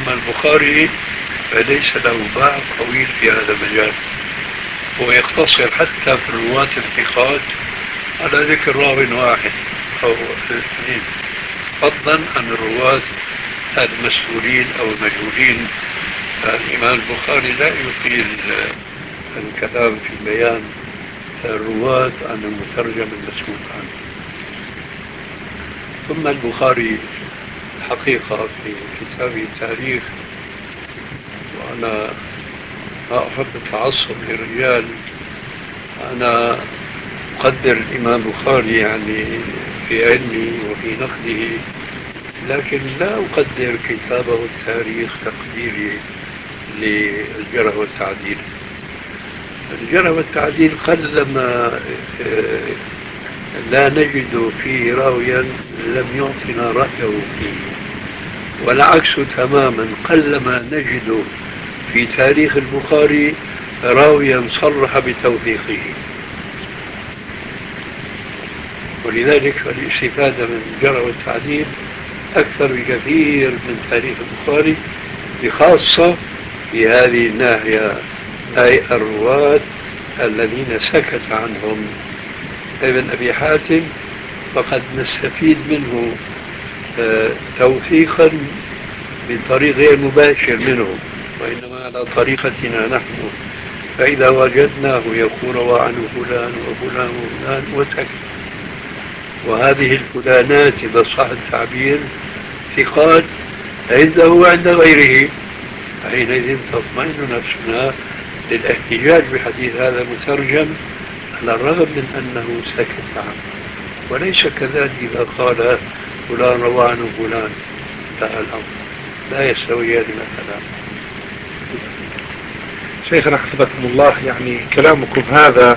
أما البخاري فليس له باع طويل في هذا المجال، ويقتصر حتى في الرواة الثقات على ذكر راو واحد أو اثنين، فضلا عن الرواة المسؤولين أو المجهولين. الإمام البخاري لا يطيل الكلام في بيان الرواة عن المترجم المسؤول عنه. ثم البخاري حقيقة في كتابه التاريخ، وأنا ما أحب التعصب للرجال، أنا أقدر الإمام البخاري يعني في علمي وفي نقده، لكن لا أقدر كتابه التاريخ تقديري للجرح والتعديل. الجرح والتعديل قلما لا نجد فيه راويا لم يعطنا رأيه فيه، والعكس تماما، قلما نجد في تاريخ البخاري راويا صرح بتوثيقه. ولذلك الاستفادة من الجرح والتعديل أكثر بكثير من تاريخ البخاري، بخاصة في هذه الناحية، أي الرواة الذين سكت عنهم ابن أبي حاتم، فقد نستفيد منه توثيقا بطريق غير مباشر منه، وإنما على طريقتنا نحن. فإذا وجدناه يقول روى عنه فلان وفلان وفلان وسكت، وهذه الفلانات إذا صح التعبير ثقات عنده وعند غيره، حينئذ تطمئن نفسنا للاحتجاج بحديث هذا المترجم على الرغم من أنه سكت عنه. وليس كذلك إذا قال فلان روى عنه فلان، انتهى الأمر، لا يستويان مثلا. شيخنا حفظكم الله، يعني كلامكم هذا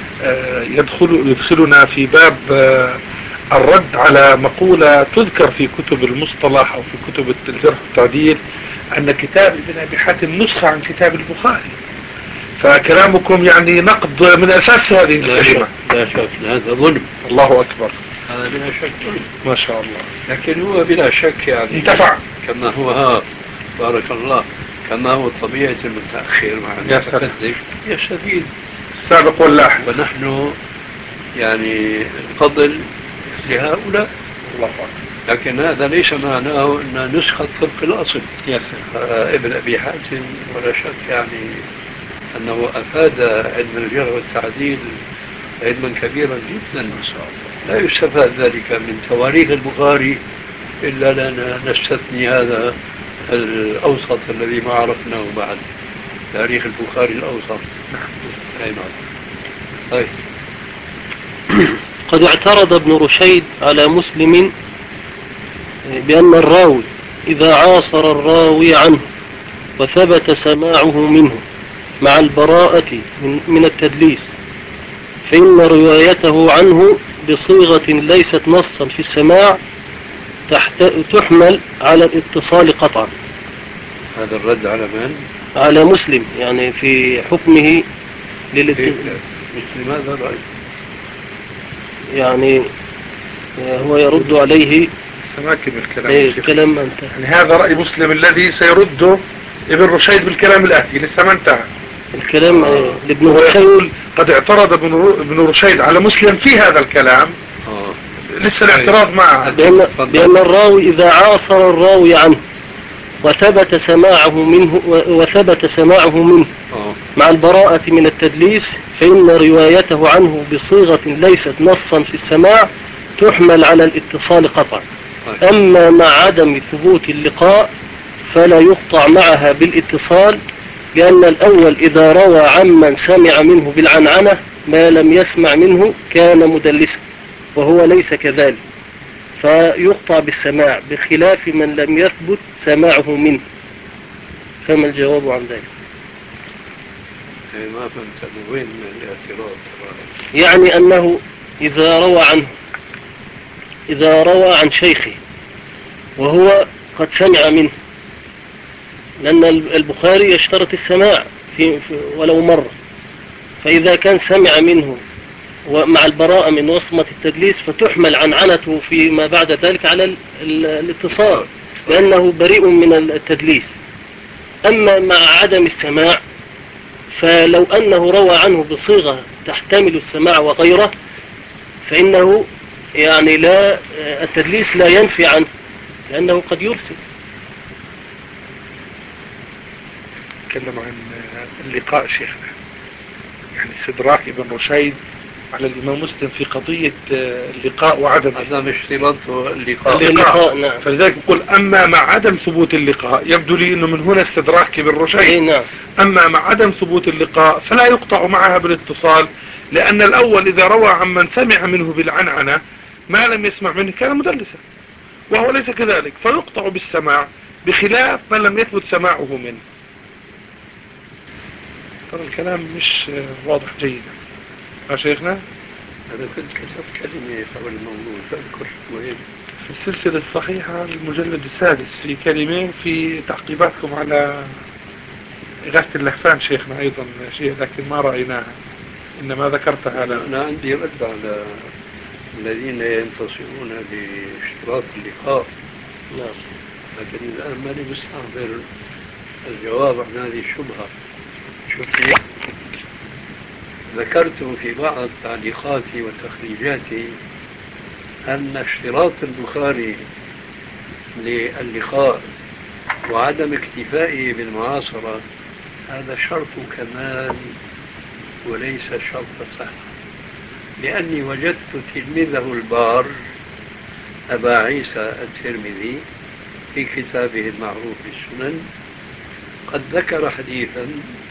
يدخلنا في باب الرد على مقولة تذكر في كتب المصطلح أو في كتب الجرح والتعديل أن كتاب ابن أبي حاتم نسخة عن كتاب البخاري. فكلامكم يعني نقد من أساس هذه الكلمة. لا شك هذا ظلم. الله أكبر. هذا بلا شك ظلم ما شاء الله. لكن هو بلا شك يعني انتفع كما هو بارك الله، كما هو طبيعة المتأخر مع المتقدم يستفيد السابق واللاحق، ونحن يعني نفضل لهؤلاء. الله أكبر. لكن هذا ليس معناه أن نسخة طبق الأصل. ابن أبي حاتم ولا شك يعني أنه أفاد علم الجرح والتعديل علما كبيرا جدا ما شاء الله. لا يستفاد ذلك من تواريخ البخاري إلا لنا نستثني هذا الأوسط الذي ما عرفناه بعد، تاريخ البخاري الأوسط. أي نعم. طيب. قد اعترض ابن رشيد على مسلم بأن الراوي إذا عاصر الراوي عنه وثبت سماعه منه مع البراءة من التدليس فإن روايته عنه بصيغة ليست نصا في السماع تحمل على الاتصال قطعا. هذا الرد على من؟ على مسلم، يعني في حكمه مسلم هذا رأي يعني هو يرد عليه سماكن الكلام. الكلام انت. يعني هذا رأي مسلم الذي سيرده ابن رشيد بالكلام الآتي، لسه ما انتهى الكلام لابن رشيد. رشيد. يقول قد اعترض ابن رشيد على مسلم في هذا الكلام. لسه الاعتراض معه بأن الراوي إذا عاصر الراوي عنه وثبت سماعه منه مع البراءة من التدليس فإن روايته عنه بصيغة ليست نصا في السماع تحمل على الاتصال قطعا. أما مع عدم ثبوت اللقاء فلا يقطع معها بالاتصال، لأن الأول إذا روى عمن سمع منه بالعنعنة ما لم يسمع منه كان مدلسا، وهو ليس كذلك فيقطع بالسماع، بخلاف من لم يثبت سماعه منه. فما الجواب عن ذلك؟ ما فهمت وين الاعتراض؟ يعني أنه إذا روى عن شيخه وهو قد سمع منه، لأن البخاري يشترط السماع في ولو مرة، فإذا كان سمع منه ومع البراءة من وصمة التدليس فتحمل عنعنته فيما بعد ذلك على الاتصال. لأنه بريء من التدليس. أما مع عدم السماع فلو أنه روى عنه بصيغة تحتمل السماع وغيره فإنه يعني لا التدليس لا ينفي عنه لأنه قد يرسل. تكلم عن اللقاء شيخنا، يعني استدراك ابن رشيد على الإمام مسلم في قضية اللقاء وعدم عدم اشتراط اللقاء. اللقاء نعم. فلذلك يقول أما مع عدم ثبوت اللقاء، يبدو لي أنه من هنا استدراك ابن رشيد. نعم. أما مع عدم ثبوت اللقاء فلا يقطع معها بالاتصال، لأن الأول إذا روى عن من سمع منه بالعنعنة ما لم يسمع منه كان مدلسا، وهو ليس كذلك، فيقطع بالسماع بخلاف من لم يثبت سماعه منه. ترى الكلام مش واضح جيدا يا شيخنا. أنا كنت كتبت كلمة حول الموضوع تذكر مهم في السلسلة الصحيحة المجلد السادس في كلمة، في تعقيباتكم على إغاثة اللهفان شيخنا أيضا شيء لكن ما رأيناها، إنما ذكرتها لنا. أنا عندي رد على الذين ينتصرون لاشتراط اللقاء، لكن الآن ماني مستحضر الجواب عن هذه الشبهة. شوفي، ذكرت في بعض تعليقاتي وتخريجاتي أن اشتراط البخاري للقاء وعدم اكتفائه بالمعاصرة هذا شرط كمال وليس شرط صحة، لأني وجدت تلميذه البار أبا عيسى الترمذي في كتابه المعروف بالسنن قد ذكر حديثا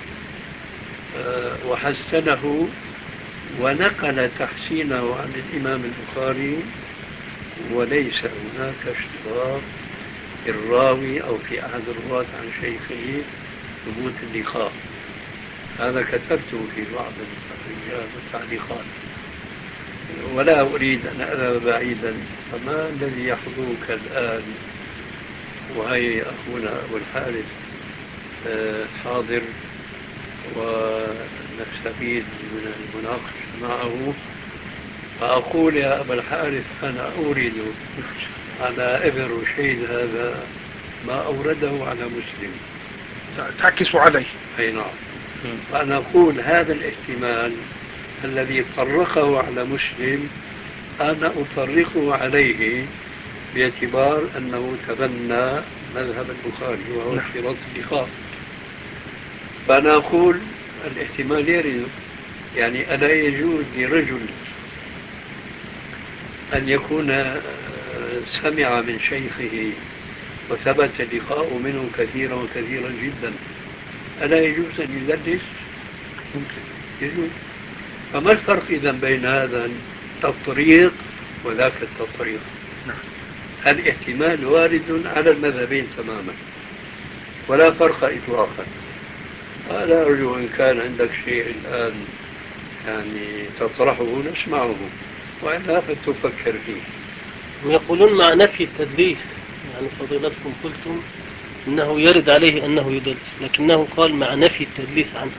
وحسنه ونقل تحسينه عن الإمام البخاري، وليس هناك اشتراط في الراوي أو في أحد الرواة عن شيخه ثبوت اللقاء. هذا كتبته في بعض التخريجات والتعليقات، ولا أريد أن أذهب بعيدا. فما الذي يحضرك الآن وهي أخونا أبو الحارث حاضر ونستفيد من المناقشة معه، فأقول يا أبا الحارث أنا أورد على ابن رشيد هذا ما أورده على مسلم، تعكس عليه. أي نعم. فأنا أقول هذا الاحتمال الذي طرقه على مسلم أنا أطرقه عليه باعتبار أنه تبنى مذهب البخاري وهو اشتراط اللقاء. فأنا أقول الاحتمال يرد، يعني ألا يجوز لرجل أن يكون سمع من شيخه وثبت اللقاء منه كثيرا وكثيرا جدا، ألا يجوز أن يدلس؟ ممكن يجوز. فما الفرق إذا بين هذا التطريق وذاك التطريق؟ الاحتمال وارد على المذهبين تماما ولا فرق إطلاقا. أنا أرجو إن كان عندك شيء الآن يعني تطرحه نسمعه، وإلا فتفكر فيه. ويقولون مع نفي التدليس، يعني فضيلتكم قلتم إنه يرد عليه أنه يدلس، لكنه قال مع نفي التدليس عنه.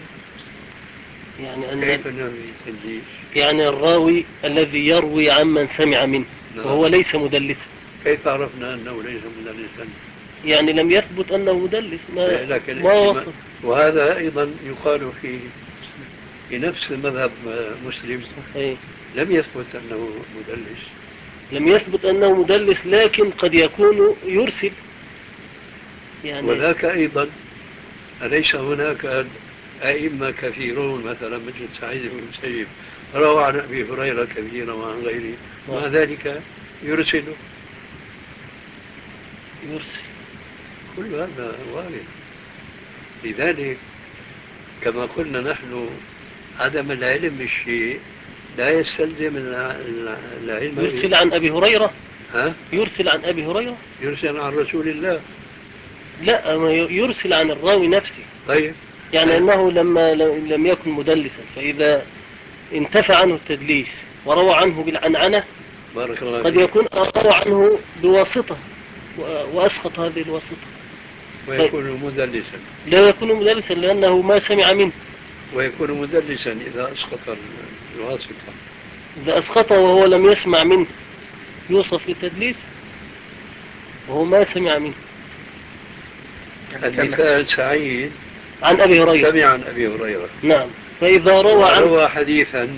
يعني كيف نفي التدليس؟ يعني الراوي الذي يروي عمن سمع منه وهو ليس مدلسا. كيف عرفنا أنه ليس مدلسا؟ يعني لم يثبت أنه مدلس، ما وصف. وهذا أيضا يقال في نفس مذهب مسلم لم يثبت أنه مدلس. لم يثبت أنه مدلس، لكن قد يكون يرسل يعني. وذاك أيضا أليس هناك أئمة كثيرون مثلا مثل سعيد بن المسيب روى عن أبي هريرة كثيرا وعن غيره، مع ذلك يرسل. كل هذا وارد. لذلك كما قلنا نحن عدم العلم بالشيء لا يستلزم العلم. يرسل عن أبي هريرة. ها؟ يرسل عن أبي هريرة. يرسل عن رسول الله. لا، يرسل عن الراوي نفسه. طيب يعني أنه لما لم يكن مدلسا، فإذا انتفى عنه التدليس وروى عنه بالعنعنة بارك الله قد يكون روى عنه بواسطة وأسقط هذه الواسطة ويكون مدلسا. لا يكون مدلسا لأنه ما سمع منه. ويكون مدلسا إذا أسقط الواسطة. إذا أسقطه وهو لم يسمع منه يوصف بالتدليس. وهو ما سمع منه. المثال سعيد عن أبي هريرة سمع عن أبي هريرة. نعم. فإذا روى حديثا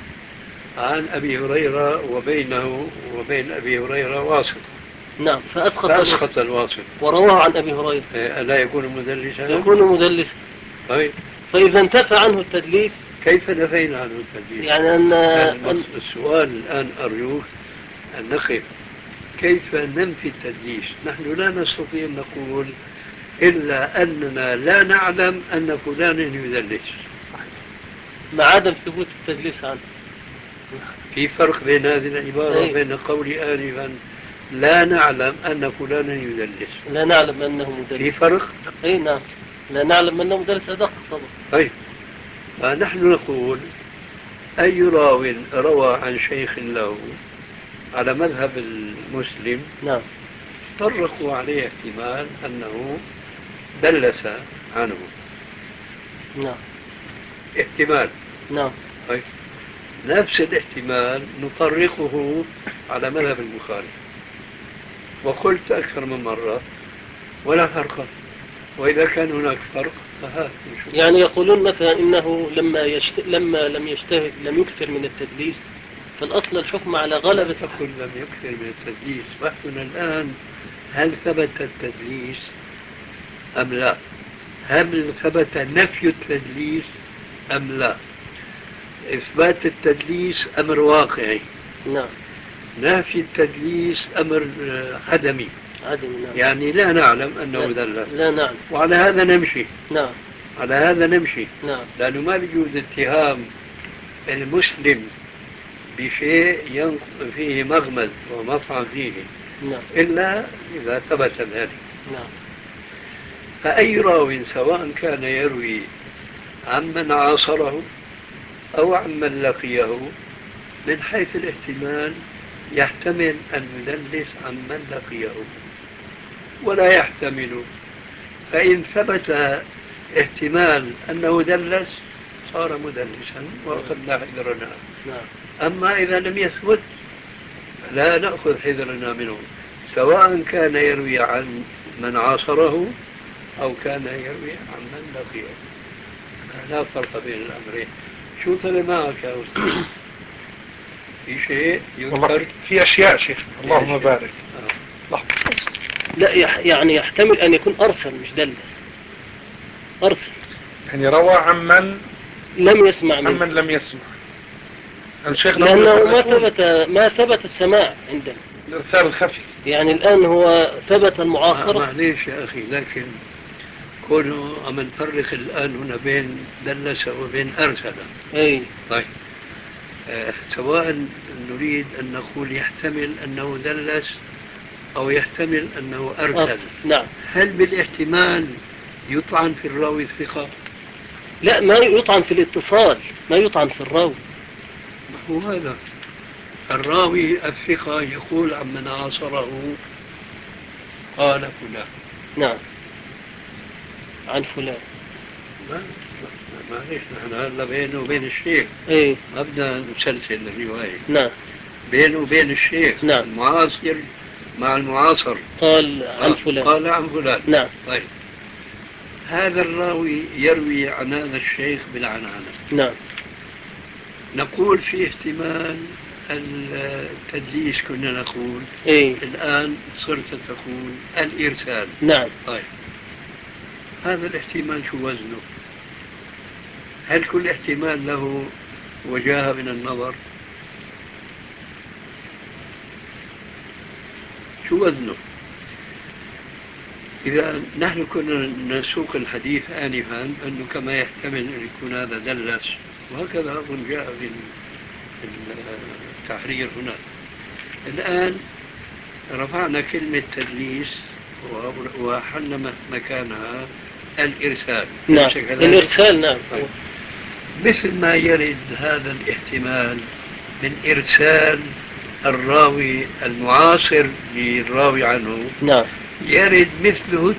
عن أبي هريرة وبينه وبين أبي هريرة واسط. نعم. فأسقط الواسط ورواه عن أبي هريرة ألا يكون مدلسا؟ يكون مدلسا. طيب. فإذا انتفى عنه التدليس كيف نفينا عنه التدليس؟ يعني السؤال الآن أرجوك أن نقف كيف ننفي التدليس. نحن لا نستطيع أن نقول إلا أننا لا نعلم أن فلانا يدلس مع عدم ثبوت التدليس عنه. في فرق بين هذه العبارة وبين قولي آنفا لا نعلم أن فلانا يدلس. لا نعلم أنه مدلس. في فرق؟ أي نعم. لا نعلم أنه مدلس أدق طبعا. طيب. فنحن نقول أي راو روى عن شيخ له على مذهب المسلم نعم طرقوا عليه احتمال أنه دلس عنه. نعم. احتمال. نعم. طيب. نفس الاحتمال نطرقه على مذهب البخاري، وقلت أكثر من مرة ولا فرق. وإذا كان هناك فرق فهذا يعني يقولون مثلا إنه لما لم يكثر من التدليس فالأصل الحكم على غلبة. تقول لم يكثر من التدليس. بحثنا الآن هل ثبت التدليس أم لا؟ هل ثبت نفي التدليس أم لا؟ إثبات التدليس أمر واقعي. نعم. نفي التدليس أمر عدمي. نعم. يعني لا نعلم أنه دلس. لا نعلم. وعلى هذا نمشي. نعم. على هذا نمشي. نعم. لأنه ما بيجوز اتهام المسلم بشيء فيه مغمز ومطعن فيه. نعم. إلا إذا ثبت ذلك. نعم. فأي راو سواء كان يروي عمن عاصره أو عمن لقيه من حيث الاحتمال يحتمل أن يدلس عمن لقيه ولا يحتمل. فإن ثبت احتمال أنه دلس صار مدلسا وأخذنا حذرنا. أما إذا لم يثبت لا نأخذ حذرنا منه، سواء كان يروي عن من عاصره أو كان يروي عن من لقيه. لا فرق بين الأمرين. شو طلع معك يا أستاذ؟ في شيء يذكر؟ في أشياء شيخ اللهم بارك. لا يعني يحتمل أن يكون أرسل مش دلس. أرسل يعني روى عمن لم يسمع منه. عمن لم يسمع. الشيخ لأنه ما ثبت السماع عندنا. الإرسال الخفي. يعني الآن هو ثبت المعاصرة. معليش يا أخي، لكن كونه أم نفرق الآن هنا بين دلس وبين أرسل. أي. طيب. سواء نريد أن نقول يحتمل أنه دلس أو يحتمل أنه أرسل. نعم. هل بالاحتمال يطعن في الراوي الثقة؟ لا، ما يطعن في الاتصال، ما يطعن في الراوي. هو هذا الراوي الثقة يقول عمن عاصره قال فلان. نعم. عن فلان. معليش نحن هلا بينه وبين الشيخ. ايه. ما بدنا نسلسل الرواية. نعم. بينه وبين الشيخ. نعم. المعاصر مع المعاصر قال عن فلان. قال عن فلان. نعم. طيب. هذا الراوي يروي عن هذا الشيخ بالعنعنة. نعم. نقول في احتمال التدليس كنا نقول. إيه؟ الآن صرت تقول الإرسال. نعم. طيب. هذا الاحتمال شو وزنه؟ هل كل احتمال له وجاهة من النظر؟ شو وزنه؟ إذا نحن كنا نسوق الحديث آنفا أنه كما يحتمل أن يكون هذا دلس، وهكذا أظن جاء في التحرير هنا. الآن رفعنا كلمة تدليس وحلنا مكانها الإرسال. نعم. الإرسال. نعم. مثل ما يرد هذا الاحتمال من إرسال الراوي المعاصر للراوي عنه. نعم. يرد مثله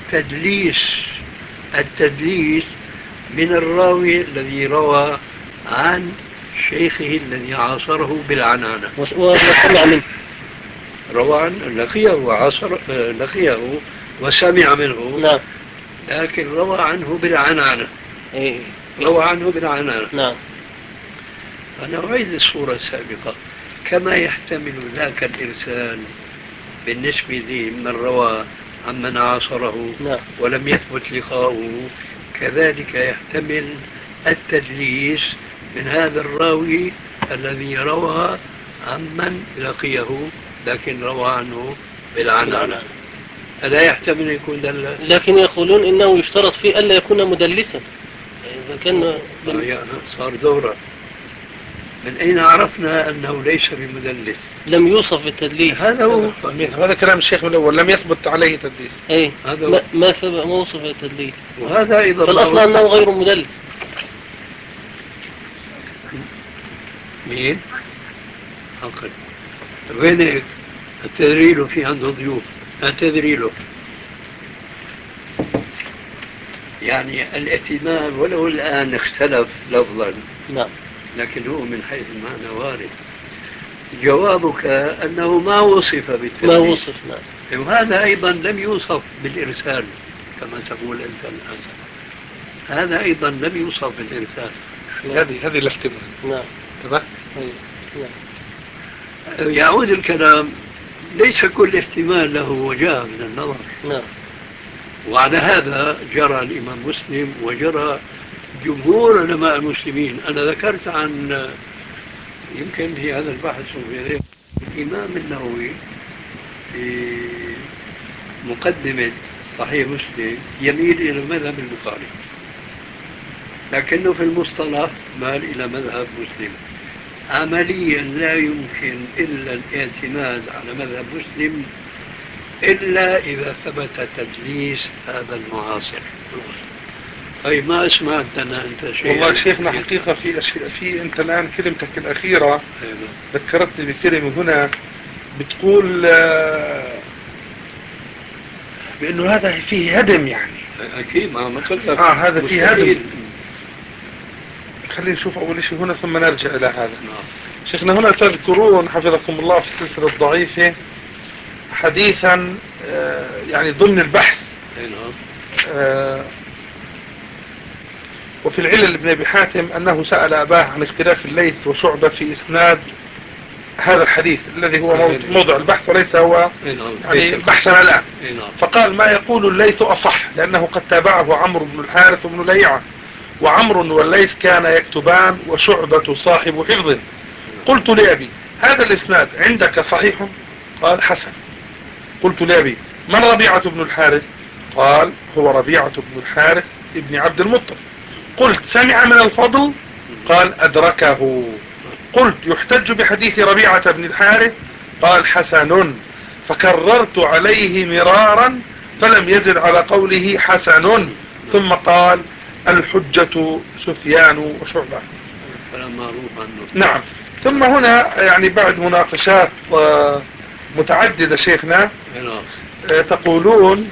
التدليس من الراوي الذي روى عن شيخه الذي عاصره بالعنانة وسمع منه. روى عن لقيه وعصر لقيه وسمع منه. نعم. لكن روى عنه بالعنعنة. إيه. روى عنه بالعنعنة. نعم. أنا أعيد الصورة السابقة. كما يحتمل ذاك الإرسال بالنسبة لي من روى عمن عاصره نعم. ولم يثبت لقاؤه، كذلك يحتمل التدليس من هذا الراوي الذي روى عمن لقيه لكن روى عنه بالعنعنة. ألا يحتمل يكون دلس؟ لكن يقولون إنه يشترط فيه ألا يكون مدلسا. إذا كان صار دورة. من أين عرفنا أنه ليس بمدلس؟ لم يوصف بالتدليس. هذا هو. هذا كلام الشيخ من الأول، لم يثبت عليه تدليس. أي هذا ما وصف بالتدليس. وهذا أيضا فالأصل أنه غير مدلس. مين؟ عقل. وين التدريل في عنده ضيوف؟ التدريل يعني الاحتمال ولو الآن اختلف لفظا. نعم. لكن هو من حيث المعنى وارد. جوابك أنه ما وصف بالتدليس. ما وصف. نعم. وهذا أيضا لم يوصف بالإرسال كما تقول أنت الآن. هذا أيضا لم يوصف بالإرسال. هذه الاحتمال. نعم. تمام. نعم. يعود الكلام ليس كل احتمال له وجهة من النظر. نعم. وعلى هذا جرى الإمام مسلم وجرى جمهور علماء المسلمين. أنا ذكرت عن يمكن في هذا البحث وفي غيره الإمام النووي في مقدمة صحيح مسلم يميل إلى مذهب البخاري، لكنه في المصطلح مال إلى مذهب مسلم. عمليا لا يمكن إلا الاعتماد على مذهب مسلم إلا إذا ثبت تدليس هذا المعاصر. طيب ما أسمعت أنت شيء؟ والله شيخنا حقيقة في أنت الآن كلمتك الأخيرة ذكرتني بكلمة هنا بتقول بأنه هذا فيه هدم يعني. أكيد ما قلت لك. هذا فيه هدم. خلينا نشوف أول شيء هنا ثم نرجع إلى هذا. شيخنا هنا تذكرون حفظكم الله في السلسلة الضعيفة حديثا يعني ضمن البحث وفي العلل ابن أبي حاتم أنه سأل أباه عن اختلاف الليث وشعبة في إسناد هذا الحديث الذي هو موضع البحث وليس هو يعني بحثنا الآن. فقال ما يقول الليث أصح لأنه قد تابعه عمرو بن الحارث وابن لهيعة، وعمرو والليث كان يكتبان وشعبة صاحب حفظ. قلت لأبي هذا الإسناد عندك صحيح؟ قال حسن. قلت لأبي من ربيعة بن الحارث؟ قال هو ربيعة بن الحارث ابن عبد المطلب. قلت سمع من الفضل؟ قال أدركه. قلت يحتج بحديث ربيعة بن الحارث؟ قال حسن. فكررت عليه مرارا فلم يزد على قوله حسن، ثم قال الحجة سفيان وشعبة. نعم. ثم هنا يعني بعد مناقشات متعددة شيخنا تقولون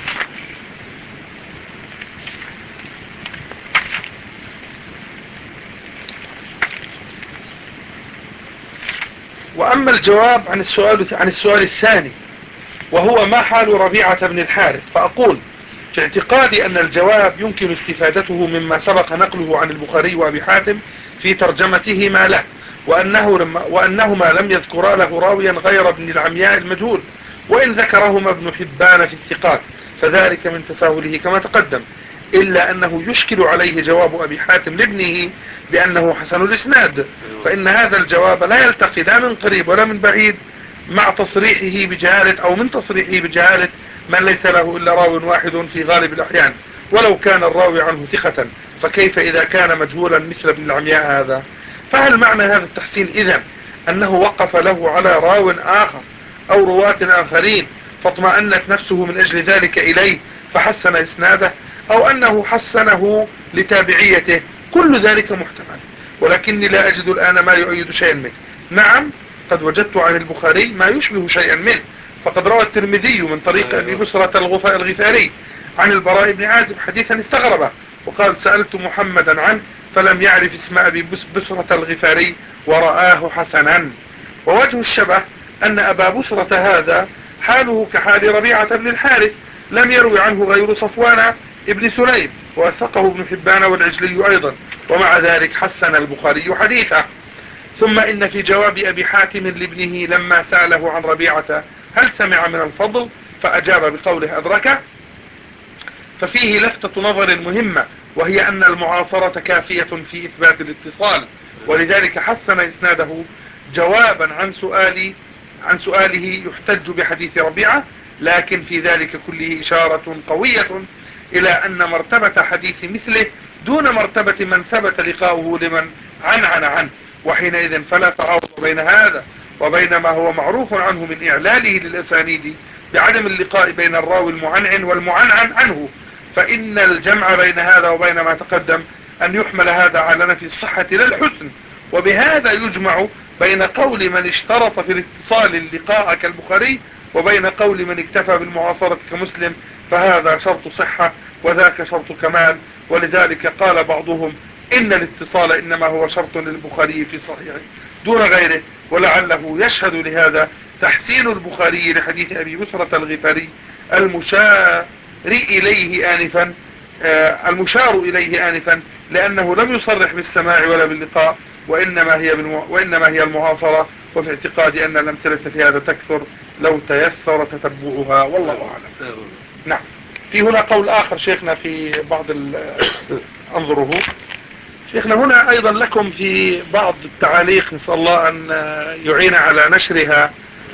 وأما الجواب عن السؤال الثاني وهو ما حال ربيعة بن الحارث، فأقول في اعتقادي أن الجواب يمكن استفادته مما سبق نقله عن البخاري وأبي حاتم في ترجمته ما له، وأنهما لم يذكرا له راويا غير ابن العمياء المجهول، وإن ذكرهما ابن حبان في الثقات فذلك من تساهله كما تقدم، إلا أنه يشكل عليه جواب أبي حاتم لابنه بأنه حسن الإسناد، فإن هذا الجواب لا يلتقي لا من قريب ولا من بعيد مع تصريحه بجهالة أو من تصريحه بجهالة من ليس له إلا راو واحد في غالب الأحيان ولو كان الراوي عنه ثقة، فكيف إذا كان مجهولا مثل ابن العمياء هذا؟ فهل معنى هذا التحسين إذن أنه وقف له على راو آخر أو رواة آخرين فاطمأنت نفسه من أجل ذلك إليه فحسن إسناده، أو أنه حسنه لتابعيته؟ كل ذلك محتمل، ولكني لا أجد الآن ما يؤيد شيئا منه. نعم قد وجدت عن البخاري ما يشبه شيئا منه، فقد روى الترمذي من طريق أبي بسرة الغفاري عن البراء بن عازب حديثا استغربه، وقال سألت محمدا عنه فلم يعرف اسم أبي بسرة الغفاري ورآه حسنا. ووجه الشبه أن أبا بسرة هذا حاله كحال ربيعة بن الحارث، لم يروي عنه غير صفوان ابن سليم، ووثقه ابن حبان والعجلي أيضا، ومع ذلك حسن البخاري حديثه. ثم إن في جواب أبي حاتم لابنه لما سأله عن ربيعة هل سمع من الفضل فأجاب بقوله أدركه، ففيه لفتة نظر مهمة، وهي أن المعاصرة كافية في إثبات الاتصال، ولذلك حسن إسناده جوابا عن سؤاله يحتج بحديث ربيعة، لكن في ذلك كله إشارة قوية إلى أن مرتبة حديث مثله دون مرتبة من ثبت لقاؤه لمن عنعن عنه، وحينئذ فلا تعارض بين هذا وبين ما هو معروف عنه من إعلاله للأسانيد بعدم اللقاء بين الراوي المعنعن والمعنعن عنه، فإن الجمع بين هذا وبين ما تقدم أن يحمل هذا على نفي الصحة لا الحسن، وبهذا يجمع بين قول من اشترط في الاتصال اللقاء كالبخاري وبين قول من اكتفى بالمعاصرة كمسلم، فهذا شرط صحة وذاك شرط كمال. ولذلك قال بعضهم إن الاتصال إنما هو شرط للبخاري في صحيحه دون غيره، ولعله يشهد لهذا تحسين البخاري لحديث أبي بسرة الغفاري المشار إليه آنفا، لأنه لم يصرح بالسماع ولا باللقاء، وإنما هي المعاصرة، وفي اعتقادي أن الأمثلة في هذا تكثر لو تيسر تتبعها، والله أعلم. نعم. في هنا قول آخر شيخنا في بعض أنظره شيخنا هنا أيضا لكم في بعض التعاليق، نسأل الله أن يعين على نشرها،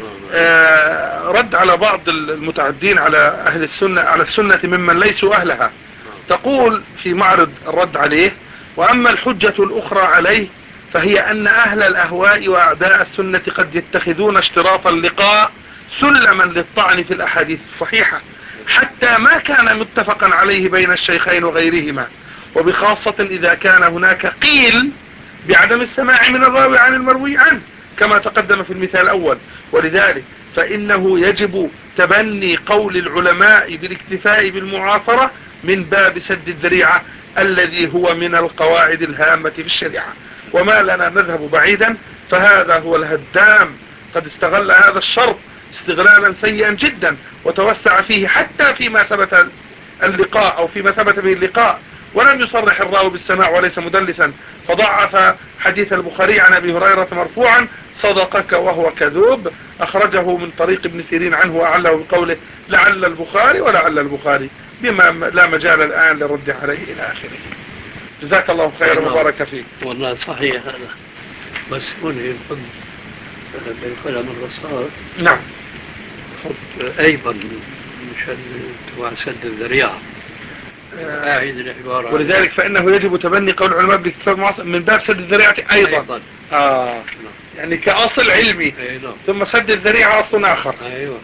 رد على بعض المتعدين على أهل السنة على السنة ممن ليسوا أهلها. تقول في معرض الرد عليه: وأما الحجة الأخرى عليه فهي أن أهل الأهواء وأعداء السنة قد يتخذون اشتراط اللقاء سلما للطعن في الأحاديث الصحيحة، حتى ما كان متفقا عليه بين الشيخين وغيرهما، وبخاصة إذا كان هناك قيل بعدم السماع من الراوي عن المروي عنه كما تقدم في المثال الأول. ولذلك فإنه يجب تبني قول العلماء بالاكتفاء بالمعاصرة من باب سد الذريعة الذي هو من القواعد الهامة في الشريعة، وما لنا نذهب بعيدا، فهذا هو الهدام قد استغل هذا الشرط استغلالا سيئا جدا، وتوسع فيه حتى فيما ثبت اللقاء أو فيما ثبت به اللقاء ولم يصرح الراوي بالسماع وليس مدلسا، فضعف حديث البخاري عن أبي هريرة مرفوعا: صدقك وهو كذوب، أخرجه من طريق ابن سيرين عنه وأعله بقوله لعل البخاري ولعل البخاري، بما لا مجال الآن للرد عليه إلى آخره. جزاك الله خيرا وبارك فيك. والله صحيح هذا، بس هنا ينحط بالقلم الرصاص. نعم. حط أيضا مشان تبع سد الذريعة أعيد العبارة. ولذلك فإنه يجب تبني قول العلماء بالاكتفاء من باب سد الذريعة أيضا. يعني كأصل علمي. ثم سد الذريعة أصل آخر. أيوة.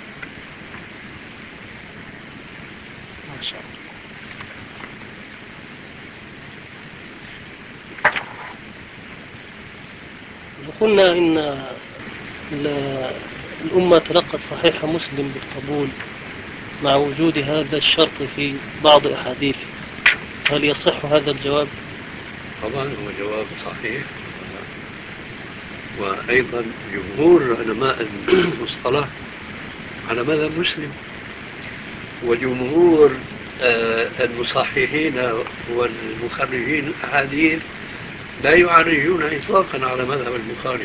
ما شاء الله. قلنا إن الأمة تلقت صحيح مسلم بالقبول مع وجود هذا الشرط في بعض أحاديثه، هل يصح هذا الجواب؟ طبعا هو جواب صحيح، وأيضا جمهور علماء المصطلح على مذهب مسلم، وجمهور المصححين والمخرجين الأحاديث لا يعرجون إطلاقا على مذهب البخاري.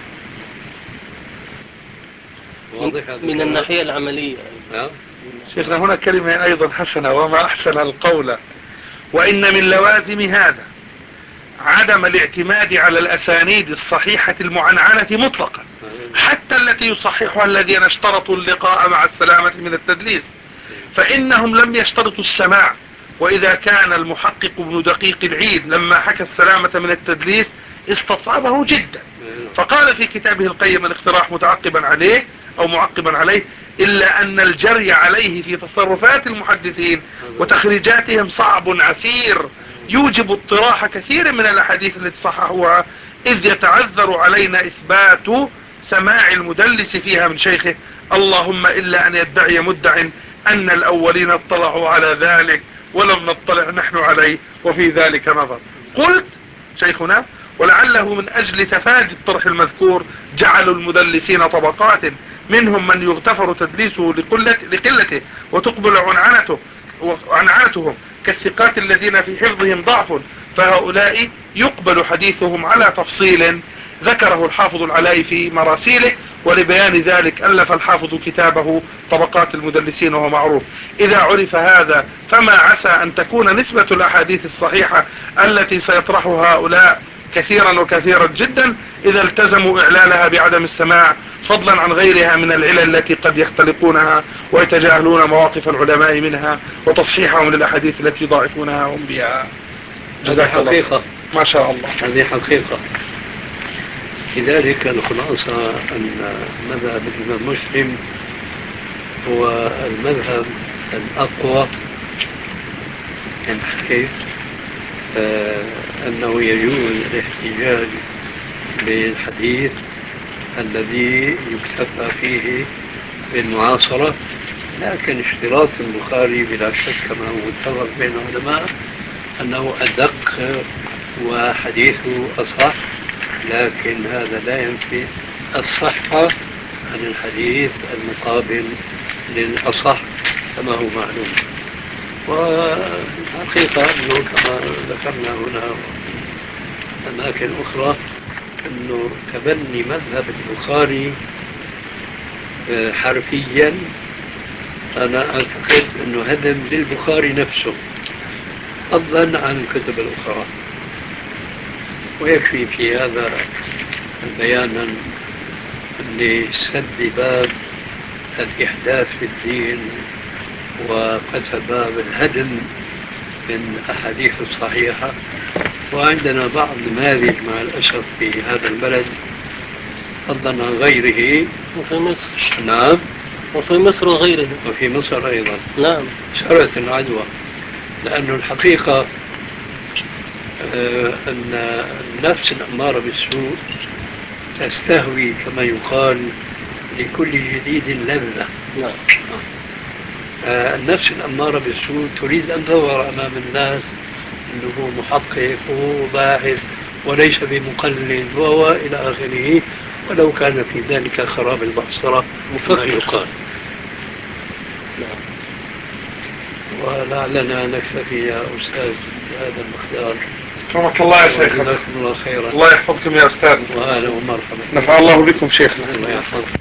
من الناحية العملية. شيخنا هنا كلمة أيضا حسنة: وما أحسن القول. وإن من لوازم هذا عدم الاعتماد على الأسانيد الصحيحة المعنعنة مطلقا، حتى التي يصححها الذين اشترطوا اللقاء مع السلامة من التدليس، فإنهم لم يشترطوا السماع. وإذا كان المحقق ابن دقيق العيد لما حكى السلامة من التدليس استصعبه جدا، فقال في كتابه القيم الاقتراح متعقبا عليه أو معقبا عليه: إلا أن الجري عليه في تصرفات المحدثين وتخريجاتهم صعب عسير، يوجب اطراح كثير من الأحاديث التي صححوها، إذ يتعذر علينا إثبات سماع المدلس فيها من شيخه، اللهم إلا أن يدعي مدع أن الأولين اطلعوا على ذلك ولم نطلع نحن عليه، وفي ذلك نظر. قلت شيخنا: ولعله من أجل تفادي الطرح المذكور جعلوا المدلسين طبقات، منهم من يغتفر تدليسه لقلته وتقبل عنعنتهم كالثقات الذين في حفظهم ضعف، فهؤلاء يقبل حديثهم على تفصيل ذكره الحافظ العلائي في مراسيله، ولبيان ذلك ألف الحافظ كتابه طبقات المدلسين وهو معروف. إذا عرف هذا فما عسى أن تكون نسبة الأحاديث الصحيحة التي سيطرحها هؤلاء كثيرا وكثيرا جدا إذا التزموا إعلالها بعدم السماع، فضلا عن غيرها من العلل التي قد يختلقونها ويتجاهلون مواقف العلماء منها وتصحيحهم للأحاديث التي يضاعفونها هم بها. هذه حقيقة. ما شاء الله. هذه حقيقة. لذلك الخلاصة أن مذهب الإمام مسلم هو المذهب الأقوى من حيث أنه يجوز الاحتجاج بالحديث الذي يكتفى فيه بالمعاصرة، لكن اشتراط البخاري بلا شك كما هو متفق بين العلماء أنه أدق وحديثه أصح، لكن هذا لا ينفي الصحة عن الحديث المقابل للأصح كما هو معلوم. والحقيقة أنه كما ذكرنا هنا في أماكن أخرى أنه تبني مذهب البخاري حرفيا أنا أعتقد أنه هدم للبخاري نفسه فضلا عن الكتب الأخرى. ويكفي في هذا بيانا لسد باب الإحداث في الدين وفتح باب الهدم من أحاديث الصحيحة. وعندنا بعض نماذج مع الأسف في هذا البلد فضلا عن غيره. وفي مصر. نعم. وفي مصر وغيره. وفي مصر أيضا. نعم. سرت العدوى، لأن الحقيقة أن النفس الأمارة بالسوء تستهوي كما يقال لكل جديد لذة. نعم. النفس الأمارة بالسوء تريد أن تظهر أمام الناس أنه هو محقق وباحث وليس بمقلد وإلى آخره، ولو كان في ذلك خراب البحصرة كما يقال. ولعلنا نكتفي يا أستاذ بهذا المقدار. رحمك الله يا شيخ. جزاكم الله خيرا. الله يحفظكم يا أستاذ. وأهلا ومرحبا. نفع الله بكم شيخنا. الله يحفظك.